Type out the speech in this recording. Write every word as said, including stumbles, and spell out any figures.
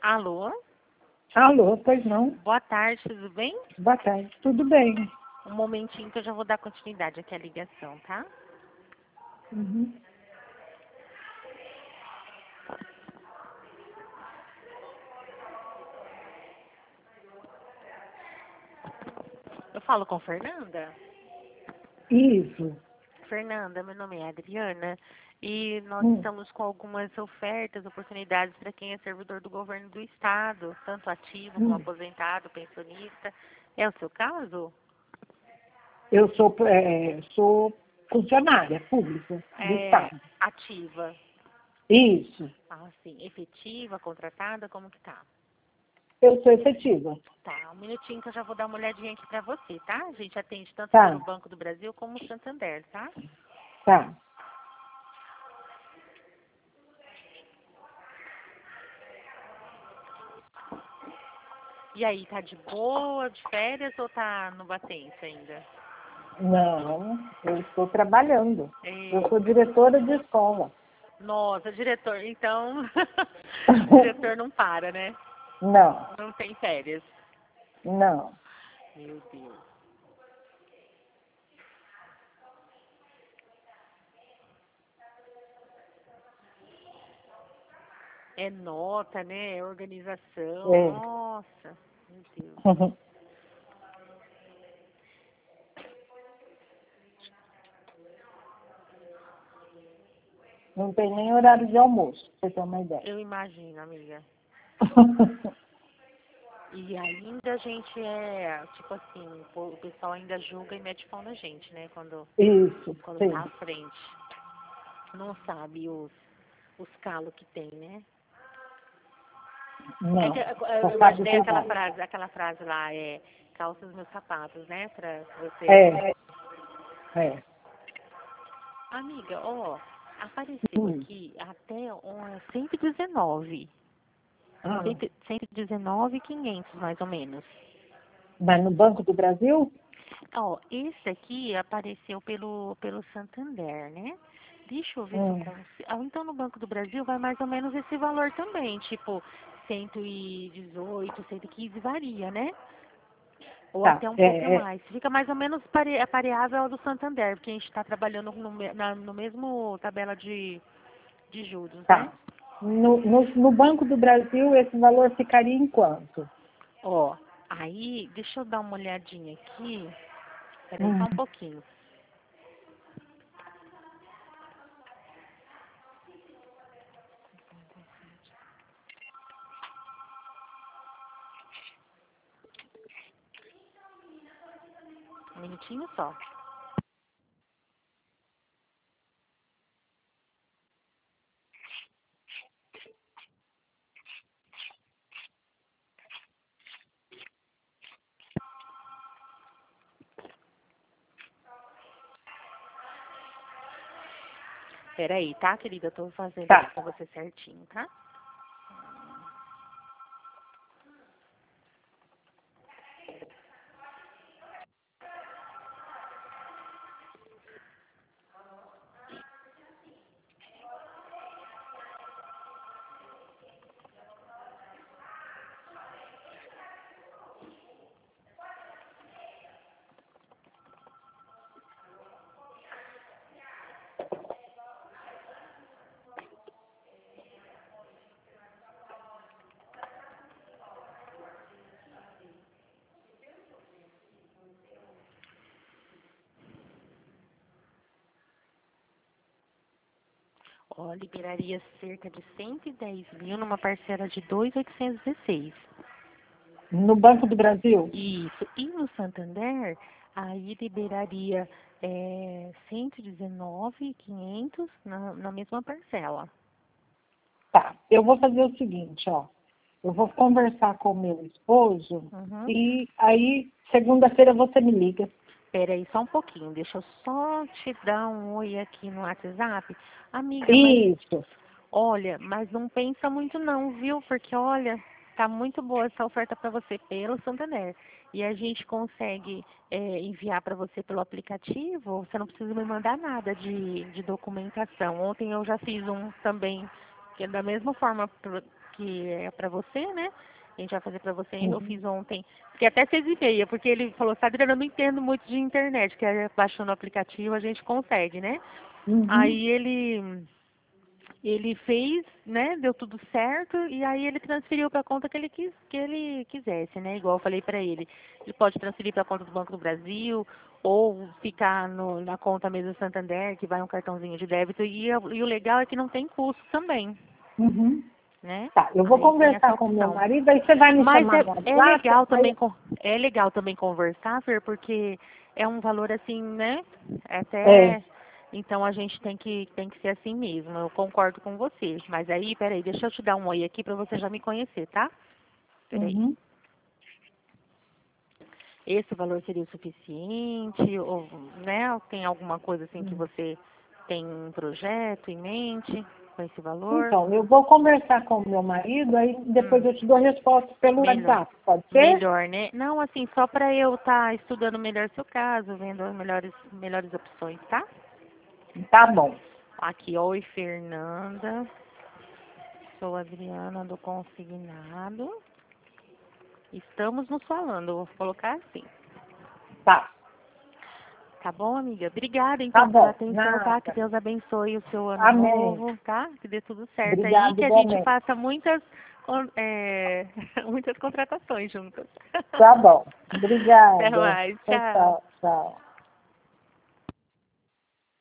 Alô? Alô, pois não? Boa tarde, tudo bem? Boa tarde. Tudo bem. Um momentinho que eu já vou dar continuidade aqui à ligação, tá? Uhum. Eu falo com Fernanda? Isso. Fernanda, meu nome é Adriana e nós Hum. estamos com algumas ofertas, oportunidades para quem é servidor do governo do estado, tanto ativo como Hum. aposentado, pensionista. É o seu caso? Eu sou, é, sou funcionária pública do É Estado. ativa. Isso. Ah, sim. Efetiva, contratada, como que tá? Eu sou efetiva. Tá, um minutinho que eu já vou dar uma olhadinha aqui pra você, tá? A gente atende tanto Tá, pelo Banco do Brasil como o Santander, tá? tá. E aí, tá de boa, de férias ou tá no batente ainda? Não, eu estou trabalhando. Eu É, sou diretora de escola. nossa, diretor, então, diretor não para, né? Não, Não tem férias. não. Meu Deus. É nota, né? É organização. É. Nossa, meu Deus. Não tem nem horário de almoço, pra você ter uma ideia. Eu imagino, amiga. E ainda a gente é, tipo assim, o pessoal ainda julga e mete pau na gente, né? Quando, Isso, quando sim. tá à frente. Não sabe os, os calos que tem, né? É Não, que eu só eu sabe imaginei que aquela vai. frase, aquela frase lá, é calça os meus sapatos, né? Pra você. É, é. Amiga, ó, apareceu Hum. aqui até ó, cento e dezenove. Ah, cento, cento e dezenove e quinhentos, mais ou menos. mas no Banco do Brasil? Ó, esse aqui apareceu pelo, pelo Santander, né? Deixa eu ver se eu Hum. consigo. Ah, então no Banco do Brasil vai mais ou menos esse valor também, tipo cento e dezoito, cento e quinze varia, né? Ou Tá, até um pouco é, é, mais. Fica mais ou menos pare, pareável ao do Santander, porque a gente está trabalhando no, me- na, no mesmo tabela de, de juros, né? tá. No, no, no Banco do Brasil, esse valor ficaria em quanto? Ó, aí, deixa eu dar uma olhadinha aqui. Peraí Hum. só um pouquinho. Um minutinho só. Peraí, tá, querida? Eu tô fazendo aqui Tá. pra você certinho, tá? Ó, liberaria cerca de cento e dez mil numa parcela de dois mil oitocentos e dezesseis. No Banco do Brasil? Isso. E no Santander, aí liberaria é, cento e dezenove mil e quinhentos na, na mesma parcela. Tá. Eu vou fazer o seguinte, ó. Eu vou conversar com o meu esposo Uhum. e aí, segunda-feira, você me liga. Peraí só um pouquinho, deixa eu só te dar um oi aqui no WhatsApp. Amiga, mas Isso. olha, mas não pensa muito não, viu? Porque olha, tá muito boa essa oferta para você pelo Santander. E a gente consegue é, enviar para você pelo aplicativo, você não precisa me mandar nada de, de documentação. Ontem eu já fiz um também, que é da mesma forma que é para você, né? A gente vai fazer para você. Eu Uhum. fiz ontem, porque até seis e meia, porque ele falou, sabe, eu não entendo muito de internet, que é baixando o aplicativo a gente consegue, né? Uhum. Aí ele ele fez, né, deu tudo certo, e aí ele transferiu para a conta que ele, quis, que ele quisesse, né, igual eu falei para ele. Ele pode transferir para a conta do Banco do Brasil, ou ficar no, na conta mesmo do Santander, que vai um cartãozinho de débito, e, e o legal é que não tem custo também, Uhum. né? Tá, eu vou Aí tem essa conversar com meu opção. marido, aí você vai me Mas chamar é, no é WhatsApp, legal aí... também, con- é legal também conversar, Fer, porque é um valor assim, né, É. até... Então a gente tem que, tem que ser assim mesmo, eu concordo com você. Mas aí, peraí, deixa eu te dar um oi aqui para você já me conhecer, tá? Peraí. Uhum. Esse valor seria o suficiente? Ou, né, ou tem alguma coisa assim que você tem um projeto em mente com esse valor? Então, eu vou conversar com o meu marido, aí depois Hum, eu te dou a resposta pelo melhor. WhatsApp, pode ser? Melhor, né? Não, assim, só para eu estar estudando melhor seu caso, vendo as melhores, melhores opções, tá? Tá bom. Aqui, oi, Fernanda. Sou Adriana do Consignado. Estamos nos falando, vou colocar assim. Tá, Tá bom, amiga? Obrigada, tá então, pela bom. atenção, tá? Que Nada. Deus abençoe o seu ano Amém. novo, tá? Que dê tudo certo aí, Obrigada que a gente igualmente. faça muitas, con- é, muitas contratações juntas. Tá bom. Até Obrigada. mais, Tchau, tchau. tchau, tchau.